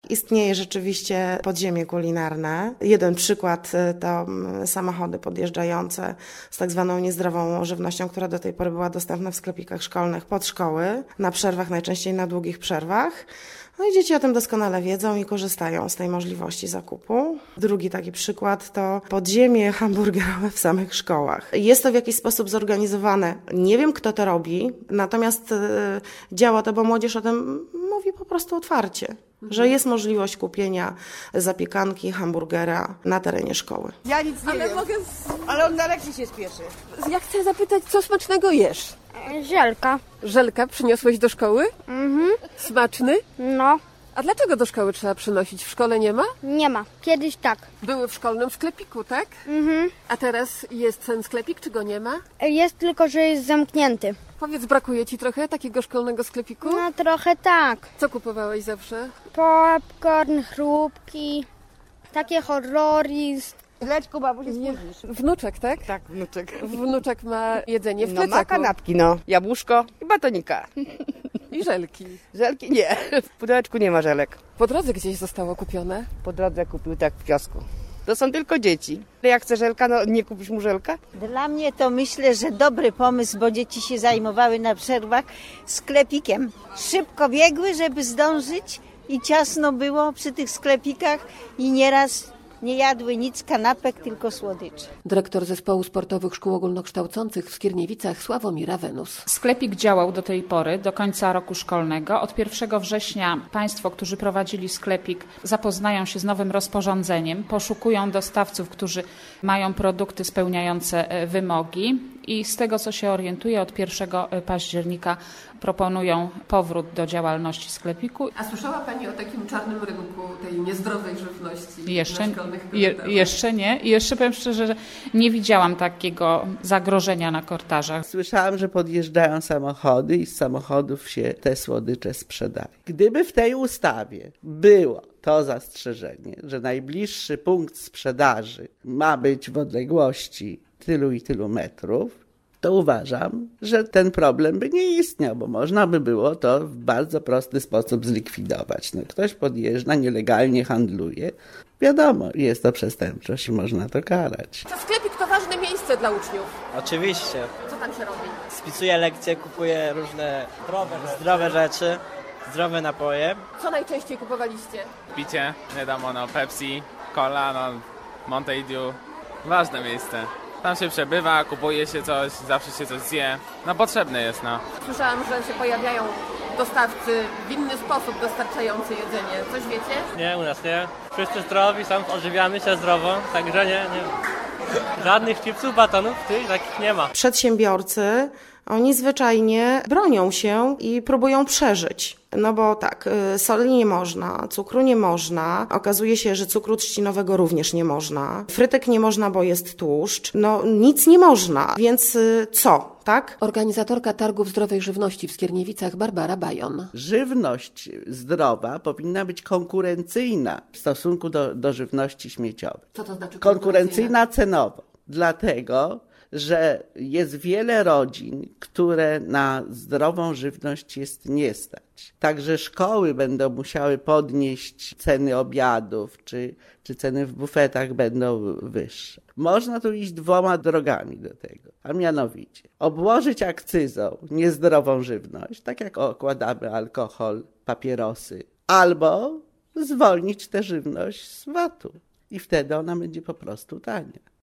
Istnieje rzeczywiście podziemie kulinarne. Jeden przykład to samochody podjeżdżające z tak zwaną niezdrową żywnością, która do tej pory była dostępna w sklepikach szkolnych pod szkoły, na przerwach, najczęściej na długich przerwach. No i dzieci o tym doskonale wiedzą i korzystają z tej możliwości zakupu. Drugi taki przykład to podziemie hamburgerowe w samych szkołach. Jest to w jakiś sposób zorganizowane. Nie wiem, kto to robi, natomiast działa to, bo młodzież o tym mówi po prostu otwarcie, że jest możliwość kupienia zapiekanki, hamburgera na terenie szkoły. Ja nic nie wiem, ale on na lekcji się spieszy. Ja chcę zapytać, co smacznego jesz? Żelka. Żelka przyniosłeś do szkoły? Mhm. Smaczny? No, A dlaczego do szkoły trzeba przynosić? W szkole nie ma? nie ma. Kiedyś tak. Były w szkolnym sklepiku, tak? Mhm. A teraz jest ten sklepik, czy go nie ma? Jest tylko, że jest zamknięty. Powiedz, brakuje ci trochę takiego szkolnego sklepiku? No trochę tak. Co kupowałeś zawsze? Popcorn, chrupki, takie horrory. Leczku, babuś, spóźnisz. Wnuczek, tak? Tak, wnuczek. Wnuczek ma jedzenie w No ma plecaku. kanapki, jabłuszko i batonika. I żelki. Żelki nie, w pudełeczku nie ma żelek. Po drodze gdzieś zostało kupione. Po drodze kupił tak w kiosku. To są tylko dzieci. Jak chce żelka, nie kupisz mu żelka? Dla mnie to myślę, że dobry pomysł, bo dzieci się zajmowały na przerwach sklepikiem. Szybko biegły, żeby zdążyć i ciasno było przy tych sklepikach i nieraz nie jadły nic, kanapek, tylko słodycze. Dyrektor Zespołu Sportowych Szkół Ogólnokształcących w Skierniewicach Sławomira Wenus. Sklepik działał do tej pory, do końca roku szkolnego. Od 1 września Państwo, którzy prowadzili sklepik, zapoznają się z nowym rozporządzeniem, poszukują dostawców, którzy mają produkty spełniające wymogi i z tego, co się orientuję, od 1 października proponują powrót do działalności sklepiku. A słyszała Pani o takim czarnym rynku tej niezdrowej żywności Jeszcze, na szkolnych korytarzach? jeszcze nie. I jeszcze powiem szczerze, że nie widziałam takiego zagrożenia na korytarzach. Słyszałam, że podjeżdżają samochody i z samochodów się te słodycze sprzedają. Gdyby w tej ustawie było to zastrzeżenie, że najbliższy punkt sprzedaży ma być w odległości tylu i tylu metrów, to uważam, że ten problem by nie istniał, bo można by było to w bardzo prosty sposób zlikwidować. Ktoś podjeżdża, nielegalnie handluje. Wiadomo, jest to przestępczość i można to karać. Czy sklepik to ważne miejsce dla uczniów? Oczywiście. Co tam się robi? Spisuję lekcje, kupuję różne zdrowe rzeczy, zdrowe napoje. Co najczęściej kupowaliście? Picie, wiadomo, Pepsi, Cola, Mountain Dew. Ważne miejsce. Tam się przebywa, kupuje się coś, zawsze się coś zje. Potrzebne jest, Słyszałam, że się pojawiają dostawcy w inny sposób dostarczający jedzenie. Coś wiecie? Nie, u nas nie. Wszyscy zdrowi, sam odżywiamy się zdrowo, także nie. Żadnych chipsów, batonów, takich nie ma. Przedsiębiorcy, oni zwyczajnie bronią się i próbują przeżyć. No bo tak, soli nie można, cukru nie można, okazuje się, że cukru trzcinowego również nie można, frytek nie można, bo jest tłuszcz, nic nie można, więc co, tak? Organizatorka targów zdrowej żywności w Skierniewicach Barbara Bajon. Żywność zdrowa powinna być konkurencyjna w stosunku do żywności śmieciowej. Co to znaczy konkurencyjna cenowo, dlatego że jest wiele rodzin, które na zdrową żywność jest nie stać. Także szkoły będą musiały podnieść ceny obiadów, czy ceny w bufetach będą wyższe. Można tu iść 2 drogami do tego, a mianowicie obłożyć akcyzą niezdrową żywność, tak jak okładamy alkohol, papierosy, albo zwolnić tę żywność z VAT-u i wtedy ona będzie po prostu tania.